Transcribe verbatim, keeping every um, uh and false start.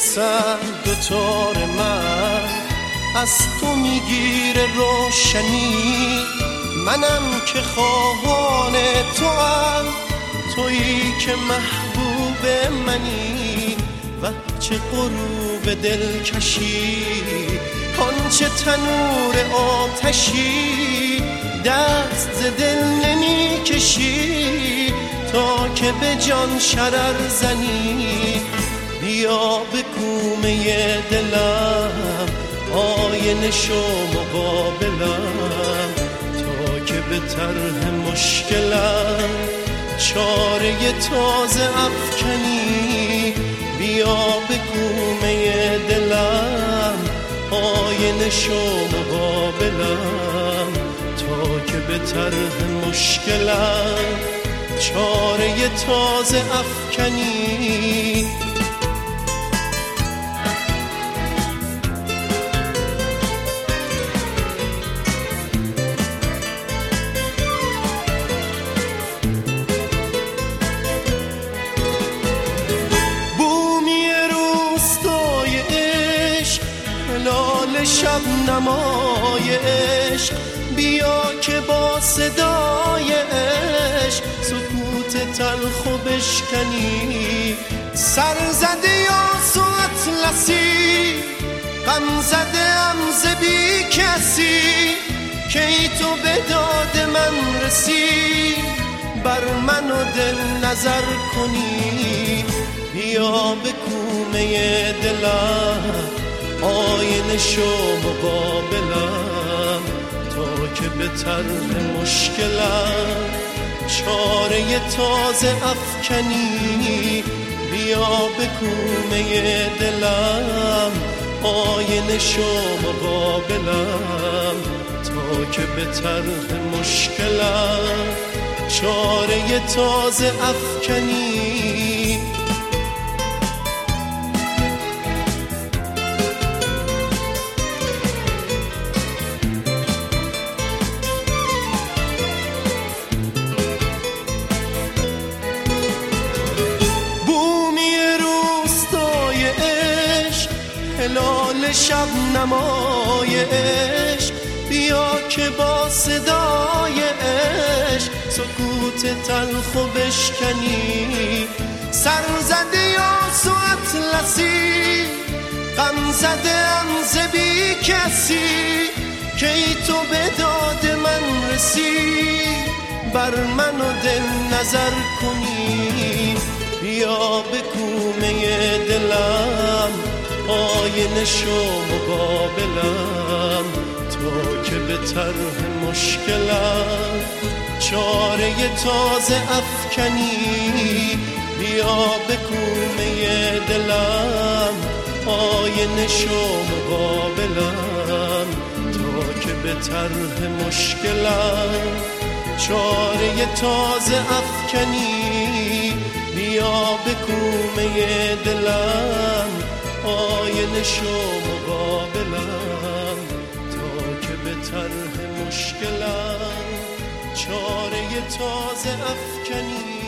میرسن دوتار من، از تو میگیره روشنی. منم که خواهان تو هم، تویی که محبوب منی. و چه غروب دلکشی، آنچه تنور آتشی، دست ز دل نمی کشی تا که به جان شرر زنی. بیا به کومه دلم، آینه شو مقابلم، تا که به طرح مشکلم چاره تازه افکنی. بیا به کومه دلم، آینه شو مقابلم، تا که به طرح مشکلم چاره تازه افکنی. شب نمای عشق، بیا که با صدای عشق سکوت تلخ بشکنی. سر زده یاس و اطلسی، غم زده ام ز بی کسی، کی تو به داد من رسی، بر من و دل نظر کنی. بیا به کومه دلم، آینه شو مقابلم، تا که به طرح مشکلم چاره تازه افکنی. بیا به کومه دلم، آینه شو مقابلم، تا که به طرح مشکلم چاره تازه افکنی. هلال شب نمای عشق، بیا که با صدای عشق سکوت تلخ و بشکنی. سر زده یاس و اطلسی، غم زده ام ز بی کسی، کی تو به داد من رسی، بر من و دل نظر کنی. بیا به کومه دلم، آینه شو مقابلم، تا که به طرح مشکلم چاره تازه افکنی. بیا به کومه دلم، آینه شو مقابلم، تا که به طرح مشکلم چاره تازه افکنی. بیا به کومه دلم، آینه شو مقابلم، تا که به طرح مشکلم چاره تازه افکنی.